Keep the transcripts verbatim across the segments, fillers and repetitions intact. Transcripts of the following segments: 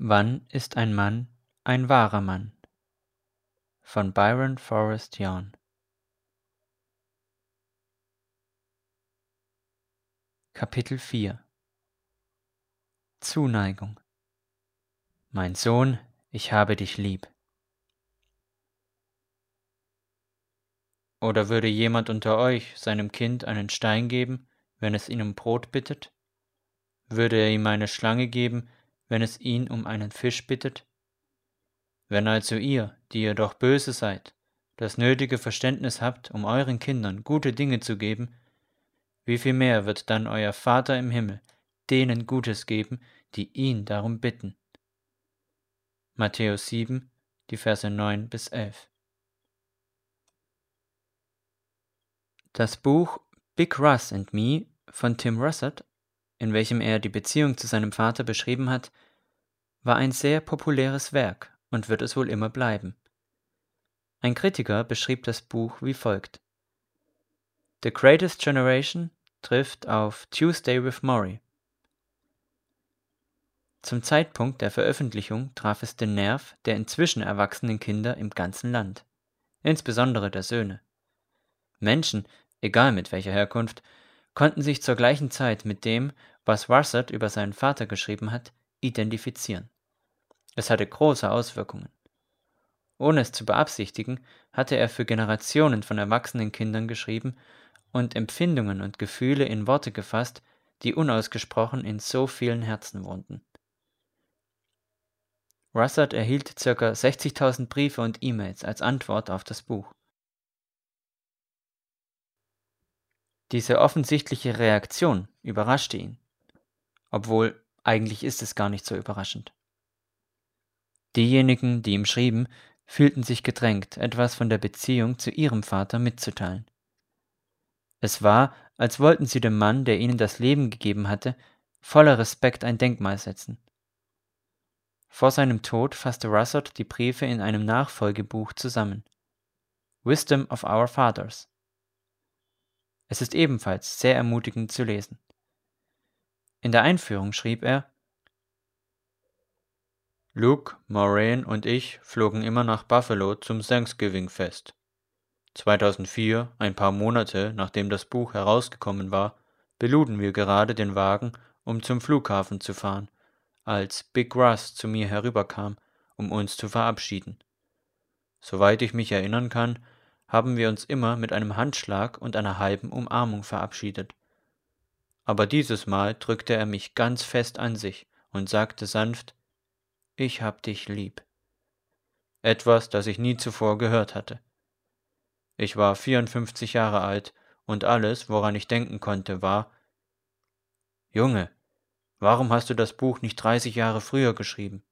Wann ist ein Mann ein wahrer Mann? Von Byron Forrest Young. Kapitel vier. Zuneigung. Mein Sohn, ich habe dich lieb. Oder würde jemand unter euch seinem Kind einen Stein geben, wenn es ihn um Brot bittet? Würde er ihm eine Schlange geben, wenn es ihn um einen Fisch bittet? Wenn also ihr, die ihr doch böse seid, das nötige Verständnis habt, um euren Kindern gute Dinge zu geben, wie viel mehr wird dann euer Vater im Himmel denen Gutes geben, die ihn darum bitten. Matthäus sieben, die Verse neun bis elf. Das Buch Big Russ and Me von Tim Russert, in welchem er die Beziehung zu seinem Vater beschrieben hat, war ein sehr populäres Werk und wird es wohl immer bleiben. Ein Kritiker beschrieb das Buch wie folgt: The Greatest Generation trifft auf Tuesday with Morrie. Zum Zeitpunkt der Veröffentlichung traf es den Nerv der inzwischen erwachsenen Kinder im ganzen Land, insbesondere der Söhne. Menschen, egal mit welcher Herkunft, konnten sich zur gleichen Zeit mit dem, was Russert über seinen Vater geschrieben hat, identifizieren. Es hatte große Auswirkungen. Ohne es zu beabsichtigen, hatte er für Generationen von erwachsenen Kindern geschrieben und Empfindungen und Gefühle in Worte gefasst, die unausgesprochen in so vielen Herzen wohnten. Russert erhielt ca. sechzigtausend Briefe und E-Mails als Antwort auf das Buch. Diese offensichtliche Reaktion überraschte ihn, obwohl eigentlich ist es gar nicht so überraschend. Diejenigen, die ihm schrieben, fühlten sich gedrängt, etwas von der Beziehung zu ihrem Vater mitzuteilen. Es war, als wollten sie dem Mann, der ihnen das Leben gegeben hatte, voller Respekt ein Denkmal setzen. Vor seinem Tod fasste Russert die Briefe in einem Nachfolgebuch zusammen, Wisdom of Our Fathers. Es ist ebenfalls sehr ermutigend zu lesen. In der Einführung schrieb er: Luke, Maureen und ich flogen immer nach Buffalo zum Thanksgiving-Fest. zweitausendvier, ein paar Monate nachdem das Buch herausgekommen war, beluden wir gerade den Wagen, um zum Flughafen zu fahren, als Big Russ zu mir herüberkam, um uns zu verabschieden. Soweit ich mich erinnern kann, haben wir uns immer mit einem Handschlag und einer halben Umarmung verabschiedet. Aber dieses Mal drückte er mich ganz fest an sich und sagte sanft: Ich hab dich lieb. Etwas, das ich nie zuvor gehört hatte. Ich war vierundfünfzig Jahre alt und alles, woran ich denken konnte, war: Junge, warum hast du das Buch nicht dreißig Jahre früher geschrieben?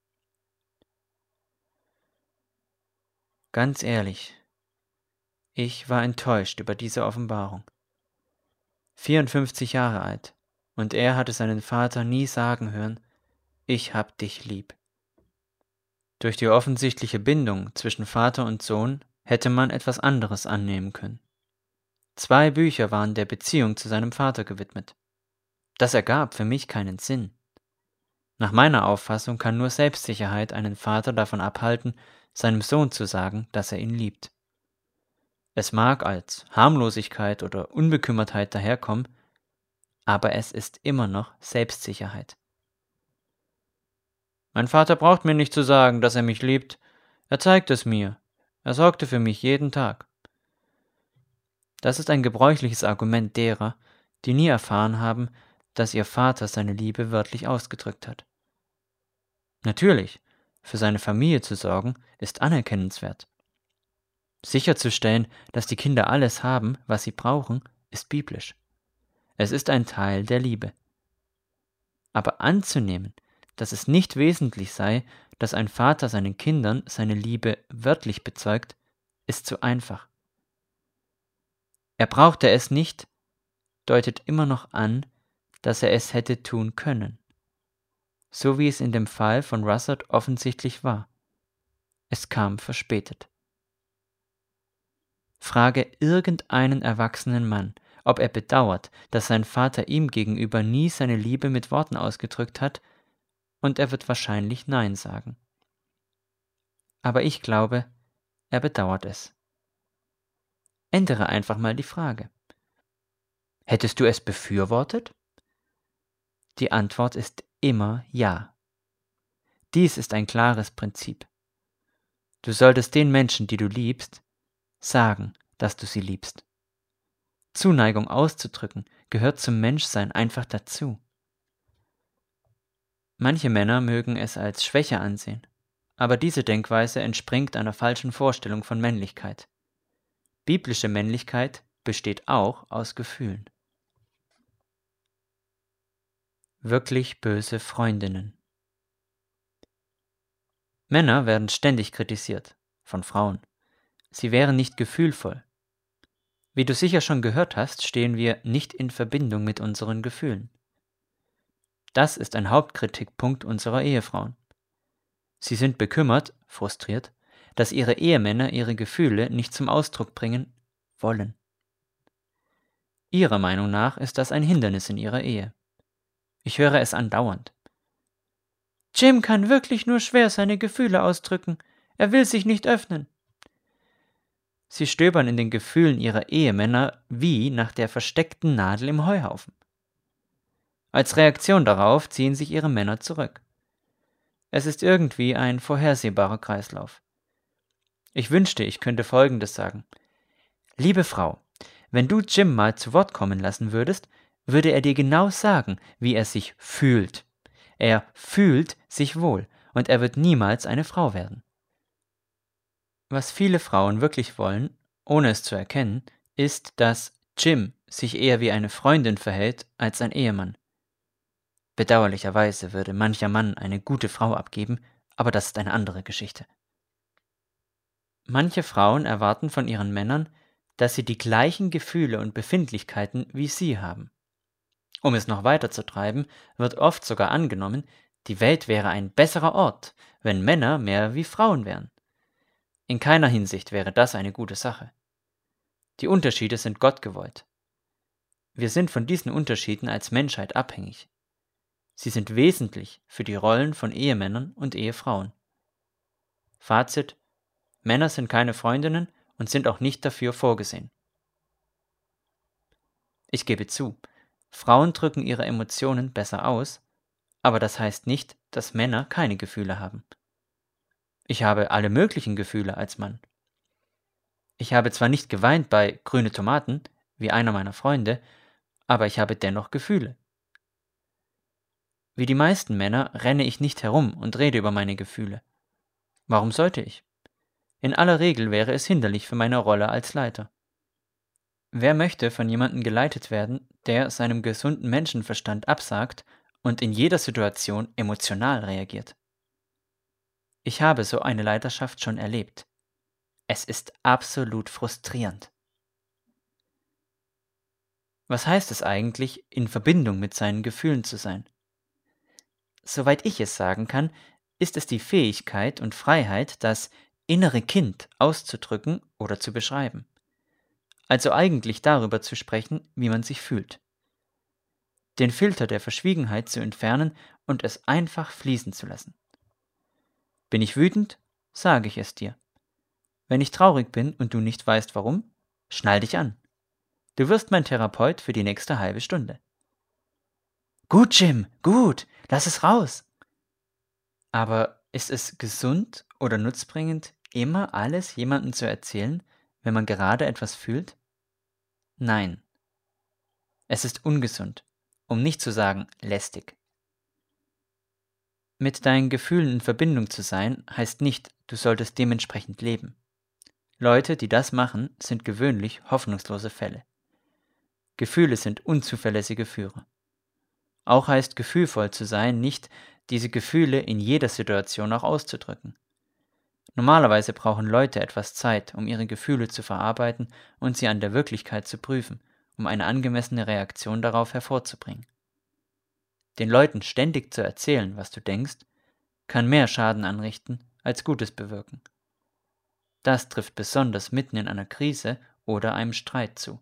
Ganz ehrlich, ich war enttäuscht über diese Offenbarung. vierundfünfzig Jahre alt, und er hatte seinen Vater nie sagen hören: Ich hab dich lieb. Durch die offensichtliche Bindung zwischen Vater und Sohn hätte man etwas anderes annehmen können. Zwei Bücher waren der Beziehung zu seinem Vater gewidmet. Das ergab für mich keinen Sinn. Nach meiner Auffassung kann nur Selbstsicherheit einen Vater davon abhalten, seinem Sohn zu sagen, dass er ihn liebt. Es mag als Harmlosigkeit oder Unbekümmertheit daherkommen, aber es ist immer noch Selbstsicherheit. Mein Vater braucht mir nicht zu sagen, dass er mich liebt. Er zeigt es mir. Er sorgte für mich jeden Tag. Das ist ein gebräuchliches Argument derer, die nie erfahren haben, dass ihr Vater seine Liebe wörtlich ausgedrückt hat. Natürlich, für seine Familie zu sorgen, ist anerkennenswert. Sicherzustellen, dass die Kinder alles haben, was sie brauchen, ist biblisch. Es ist ein Teil der Liebe. Aber anzunehmen, dass es nicht wesentlich sei, dass ein Vater seinen Kindern seine Liebe wörtlich bezeugt, ist zu einfach. Er brauchte es nicht, deutet immer noch an, dass er es hätte tun können. So wie es in dem Fall von Russert offensichtlich war. Es kam verspätet. Frage irgendeinen erwachsenen Mann, ob er bedauert, dass sein Vater ihm gegenüber nie seine Liebe mit Worten ausgedrückt hat, und er wird wahrscheinlich Nein sagen. Aber ich glaube, er bedauert es. Ändere einfach mal die Frage. Hättest du es befürwortet? Die Antwort ist immer ja. Dies ist ein klares Prinzip. Du solltest den Menschen, die du liebst, sagen, dass du sie liebst. Zuneigung auszudrücken gehört zum Menschsein einfach dazu. Manche Männer mögen es als Schwäche ansehen, aber diese Denkweise entspringt einer falschen Vorstellung von Männlichkeit. Biblische Männlichkeit besteht auch aus Gefühlen. Wirklich böse Freundinnen. Männer werden ständig kritisiert, von Frauen. Sie wären nicht gefühlvoll. Wie du sicher schon gehört hast, stehen wir nicht in Verbindung mit unseren Gefühlen. Das ist ein Hauptkritikpunkt unserer Ehefrauen. Sie sind bekümmert, frustriert, dass ihre Ehemänner ihre Gefühle nicht zum Ausdruck bringen wollen. Ihrer Meinung nach ist das ein Hindernis in ihrer Ehe. Ich höre es andauernd. Jim kann wirklich nur schwer seine Gefühle ausdrücken. Er will sich nicht öffnen. Sie stöbern in den Gefühlen ihrer Ehemänner wie nach der versteckten Nadel im Heuhaufen. Als Reaktion darauf ziehen sich ihre Männer zurück. Es ist irgendwie ein vorhersehbarer Kreislauf. Ich wünschte, ich könnte Folgendes sagen. Liebe Frau, wenn du Jim mal zu Wort kommen lassen würdest, würde er dir genau sagen, wie er sich fühlt. Er fühlt sich wohl und er wird niemals eine Frau werden. Was viele Frauen wirklich wollen, ohne es zu erkennen, ist, dass Jim sich eher wie eine Freundin verhält als ein Ehemann. Bedauerlicherweise würde mancher Mann eine gute Frau abgeben, aber das ist eine andere Geschichte. Manche Frauen erwarten von ihren Männern, dass sie die gleichen Gefühle und Befindlichkeiten wie sie haben. Um es noch weiter zu treiben, wird oft sogar angenommen, die Welt wäre ein besserer Ort, wenn Männer mehr wie Frauen wären. In keiner Hinsicht wäre das eine gute Sache. Die Unterschiede sind Gott gewollt. Wir sind von diesen Unterschieden als Menschheit abhängig. Sie sind wesentlich für die Rollen von Ehemännern und Ehefrauen. Fazit: Männer sind keine Freundinnen und sind auch nicht dafür vorgesehen. Ich gebe zu, Frauen drücken ihre Emotionen besser aus, aber das heißt nicht, dass Männer keine Gefühle haben. Ich habe alle möglichen Gefühle als Mann. Ich habe zwar nicht geweint bei grüne Tomaten, wie einer meiner Freunde, aber ich habe dennoch Gefühle. Wie die meisten Männer renne ich nicht herum und rede über meine Gefühle. Warum sollte ich? In aller Regel wäre es hinderlich für meine Rolle als Leiter. Wer möchte von jemandem geleitet werden, der seinem gesunden Menschenverstand absagt und in jeder Situation emotional reagiert? Ich habe so eine Leiterschaft schon erlebt. Es ist absolut frustrierend. Was heißt es eigentlich, in Verbindung mit seinen Gefühlen zu sein? Soweit ich es sagen kann, ist es die Fähigkeit und Freiheit, das innere Kind auszudrücken oder zu beschreiben. Also eigentlich darüber zu sprechen, wie man sich fühlt. Den Filter der Verschwiegenheit zu entfernen und es einfach fließen zu lassen. Bin ich wütend, sage ich es dir. Wenn ich traurig bin und du nicht weißt warum, schnall dich an. Du wirst mein Therapeut für die nächste halbe Stunde. Gut, Jim, gut, lass es raus. Aber ist es gesund oder nutzbringend, immer alles jemandem zu erzählen, wenn man gerade etwas fühlt? Nein. Es ist ungesund, um nicht zu sagen lästig. Mit deinen Gefühlen in Verbindung zu sein, heißt nicht, du solltest dementsprechend leben. Leute, die das machen, sind gewöhnlich hoffnungslose Fälle. Gefühle sind unzuverlässige Führer. Auch heißt gefühlvoll zu sein nicht, diese Gefühle in jeder Situation auch auszudrücken. Normalerweise brauchen Leute etwas Zeit, um ihre Gefühle zu verarbeiten und sie an der Wirklichkeit zu prüfen, um eine angemessene Reaktion darauf hervorzubringen. Den Leuten ständig zu erzählen, was du denkst, kann mehr Schaden anrichten, als Gutes bewirken. Das trifft besonders mitten in einer Krise oder einem Streit zu.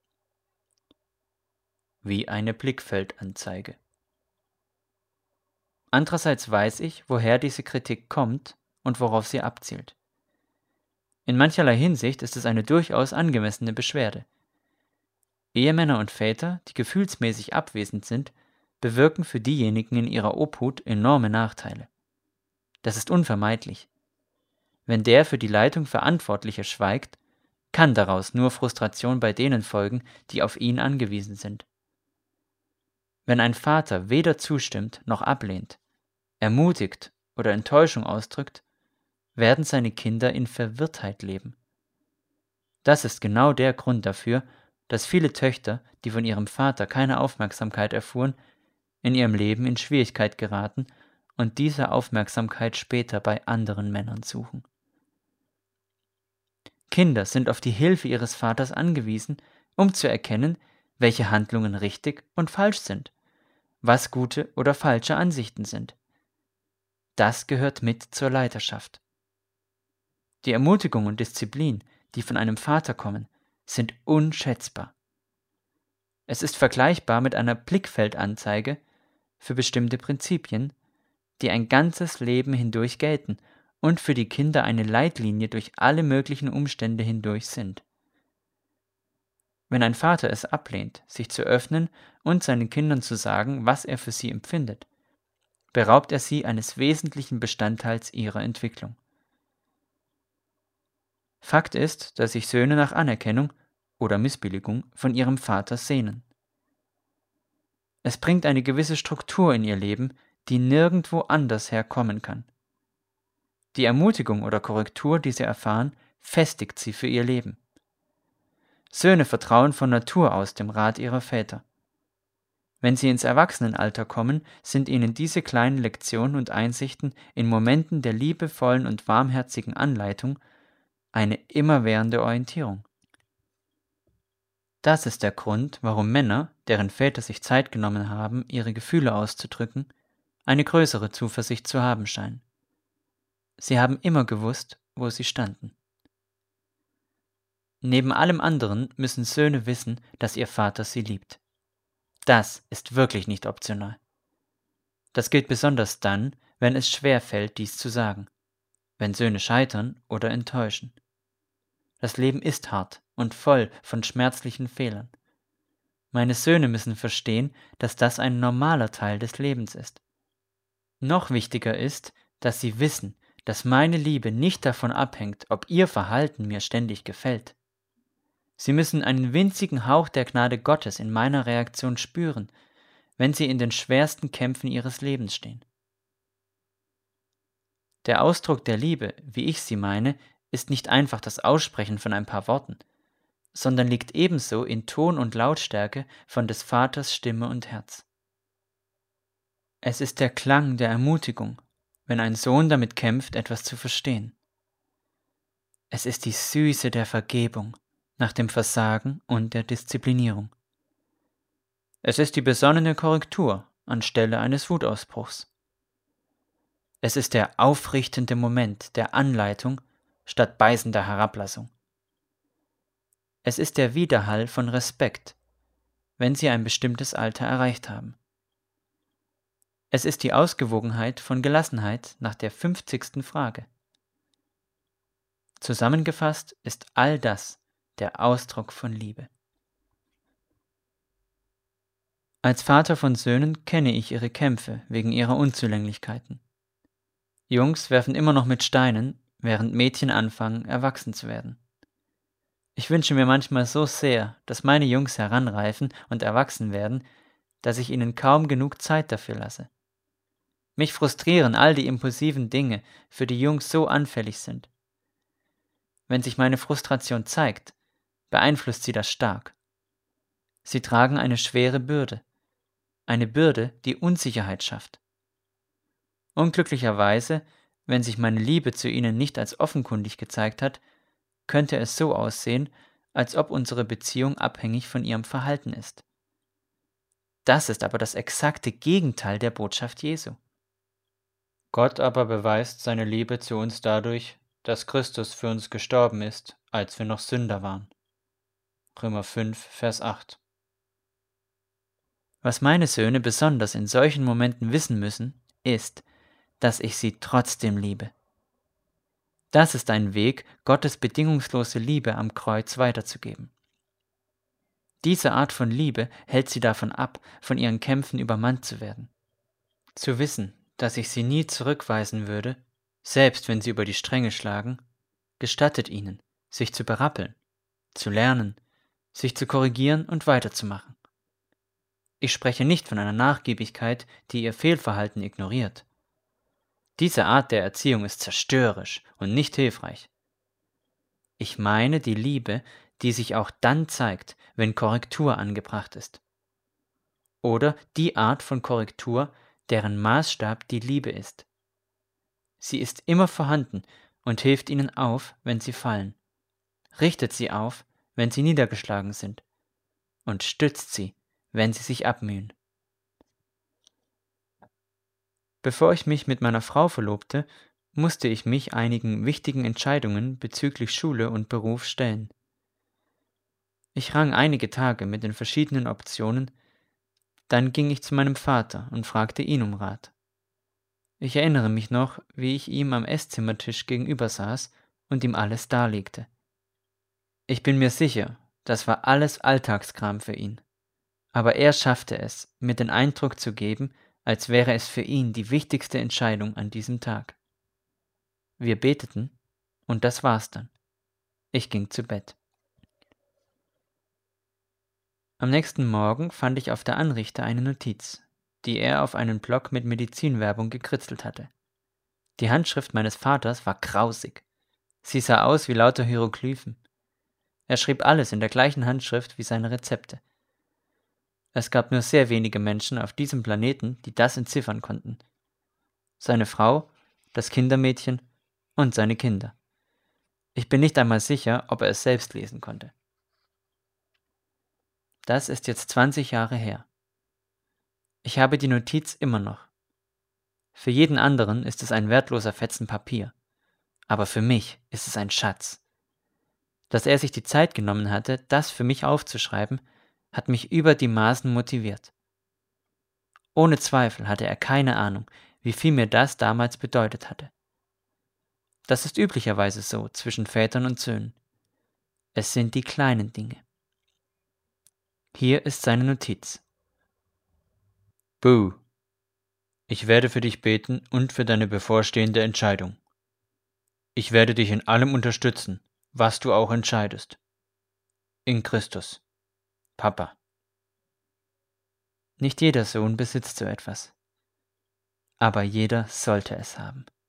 Wie eine Blickfeldanzeige. Andererseits weiß ich, woher diese Kritik kommt und worauf sie abzielt. In mancherlei Hinsicht ist es eine durchaus angemessene Beschwerde. Ehemänner und Väter, die gefühlsmäßig abwesend sind, bewirken für diejenigen in ihrer Obhut enorme Nachteile. Das ist unvermeidlich. Wenn der für die Leitung Verantwortliche schweigt, kann daraus nur Frustration bei denen folgen, die auf ihn angewiesen sind. Wenn ein Vater weder zustimmt noch ablehnt, ermutigt oder Enttäuschung ausdrückt, werden seine Kinder in Verwirrtheit leben. Das ist genau der Grund dafür, dass viele Töchter, die von ihrem Vater keine Aufmerksamkeit erfuhren, in ihrem Leben in Schwierigkeit geraten und diese Aufmerksamkeit später bei anderen Männern suchen. Kinder sind auf die Hilfe ihres Vaters angewiesen, um zu erkennen, welche Handlungen richtig und falsch sind, was gute oder falsche Ansichten sind. Das gehört mit zur Leiterschaft. Die Ermutigung und Disziplin, die von einem Vater kommen, sind unschätzbar. Es ist vergleichbar mit einer Blickfeldanzeige für bestimmte Prinzipien, die ein ganzes Leben hindurch gelten und für die Kinder eine Leitlinie durch alle möglichen Umstände hindurch sind. Wenn ein Vater es ablehnt, sich zu öffnen und seinen Kindern zu sagen, was er für sie empfindet, beraubt er sie eines wesentlichen Bestandteils ihrer Entwicklung. Fakt ist, dass sich Söhne nach Anerkennung oder Missbilligung von ihrem Vater sehnen. Es bringt eine gewisse Struktur in ihr Leben, die nirgendwo anders herkommen kann. Die Ermutigung oder Korrektur, die sie erfahren, festigt sie für ihr Leben. Söhne vertrauen von Natur aus dem Rat ihrer Väter. Wenn sie ins Erwachsenenalter kommen, sind ihnen diese kleinen Lektionen und Einsichten in Momenten der liebevollen und warmherzigen Anleitung eine immerwährende Orientierung. Das ist der Grund, warum Männer, deren Väter sich Zeit genommen haben, ihre Gefühle auszudrücken, eine größere Zuversicht zu haben scheinen. Sie haben immer gewusst, wo sie standen. Neben allem anderen müssen Söhne wissen, dass ihr Vater sie liebt. Das ist wirklich nicht optional. Das gilt besonders dann, wenn es schwer fällt, dies zu sagen, wenn Söhne scheitern oder enttäuschen. Das Leben ist hart und voll von schmerzlichen Fehlern. Meine Söhne müssen verstehen, dass das ein normaler Teil des Lebens ist. Noch wichtiger ist, dass sie wissen, dass meine Liebe nicht davon abhängt, ob ihr Verhalten mir ständig gefällt. Sie müssen einen winzigen Hauch der Gnade Gottes in meiner Reaktion spüren, wenn sie in den schwersten Kämpfen ihres Lebens stehen. Der Ausdruck der Liebe, wie ich sie meine, ist nicht einfach das Aussprechen von ein paar Worten, sondern liegt ebenso in Ton und Lautstärke von des Vaters Stimme und Herz. Es ist der Klang der Ermutigung, wenn ein Sohn damit kämpft, etwas zu verstehen. Es ist die Süße der Vergebung nach dem Versagen und der Disziplinierung. Es ist die besonnene Korrektur anstelle eines Wutausbruchs. Es ist der aufrichtende Moment der Anleitung statt beißender Herablassung. Es ist der Widerhall von Respekt, wenn sie ein bestimmtes Alter erreicht haben. Es ist die Ausgewogenheit von Gelassenheit nach der fünfzigsten Frage. Zusammengefasst ist all das der Ausdruck von Liebe. Als Vater von Söhnen kenne ich ihre Kämpfe wegen ihrer Unzulänglichkeiten. Jungs werfen immer noch mit Steinen, während Mädchen anfangen, erwachsen zu werden. Ich wünsche mir manchmal so sehr, dass meine Jungs heranreifen und erwachsen werden, dass ich ihnen kaum genug Zeit dafür lasse. Mich frustrieren all die impulsiven Dinge, für die Jungs so anfällig sind. Wenn sich meine Frustration zeigt, beeinflusst sie das stark. Sie tragen eine schwere Bürde, eine Bürde, die Unsicherheit schafft. Unglücklicherweise, wenn sich meine Liebe zu ihnen nicht als offenkundig gezeigt hat, könnte es so aussehen, als ob unsere Beziehung abhängig von ihrem Verhalten ist. Das ist aber das exakte Gegenteil der Botschaft Jesu. Gott aber beweist seine Liebe zu uns dadurch, dass Christus für uns gestorben ist, als wir noch Sünder waren. Römer fünf, Vers acht. Was meine Söhne besonders in solchen Momenten wissen müssen, ist, dass ich sie trotzdem liebe. Das ist ein Weg, Gottes bedingungslose Liebe am Kreuz weiterzugeben. Diese Art von Liebe hält sie davon ab, von ihren Kämpfen übermannt zu werden. Zu wissen, dass ich sie nie zurückweisen würde, selbst wenn sie über die Stränge schlagen, gestattet ihnen, sich zu berappeln, zu lernen, sich zu korrigieren und weiterzumachen. Ich spreche nicht von einer Nachgiebigkeit, die ihr Fehlverhalten ignoriert. Diese Art der Erziehung ist zerstörerisch und nicht hilfreich. Ich meine die Liebe, die sich auch dann zeigt, wenn Korrektur angebracht ist. Oder die Art von Korrektur, deren Maßstab die Liebe ist. Sie ist immer vorhanden und hilft ihnen auf, wenn sie fallen, richtet sie auf, wenn sie niedergeschlagen sind, und stützt sie, wenn sie sich abmühen. Bevor ich mich mit meiner Frau verlobte, musste ich mich einigen wichtigen Entscheidungen bezüglich Schule und Beruf stellen. Ich rang einige Tage mit den verschiedenen Optionen, dann ging ich zu meinem Vater und fragte ihn um Rat. Ich erinnere mich noch, wie ich ihm am Esszimmertisch gegenüber saß und ihm alles darlegte. Ich bin mir sicher, das war alles Alltagskram für ihn. Aber er schaffte es, mir den Eindruck zu geben, als wäre es für ihn die wichtigste Entscheidung an diesem Tag. Wir beteten, und das war's dann. Ich ging zu Bett. Am nächsten Morgen fand ich auf der Anrichte eine Notiz, die er auf einen Block mit Medizinwerbung gekritzelt hatte. Die Handschrift meines Vaters war grausig. Sie sah aus wie lauter Hieroglyphen. Er schrieb alles in der gleichen Handschrift wie seine Rezepte. Es gab nur sehr wenige Menschen auf diesem Planeten, die das entziffern konnten. Seine Frau, das Kindermädchen und seine Kinder. Ich bin nicht einmal sicher, ob er es selbst lesen konnte. Das ist jetzt zwanzig Jahre her. Ich habe die Notiz immer noch. Für jeden anderen ist es ein wertloser Fetzen Papier, aber für mich ist es ein Schatz. Dass er sich die Zeit genommen hatte, das für mich aufzuschreiben, hat mich über die Maßen motiviert. Ohne Zweifel hatte er keine Ahnung, wie viel mir das damals bedeutet hatte. Das ist üblicherweise so zwischen Vätern und Söhnen. Es sind die kleinen Dinge. Hier ist seine Notiz. Boo. Ich werde für dich beten und für deine bevorstehende Entscheidung. Ich werde dich in allem unterstützen, was du auch entscheidest. In Christus. Papa. Nicht jeder Sohn besitzt so etwas. Aber jeder sollte es haben.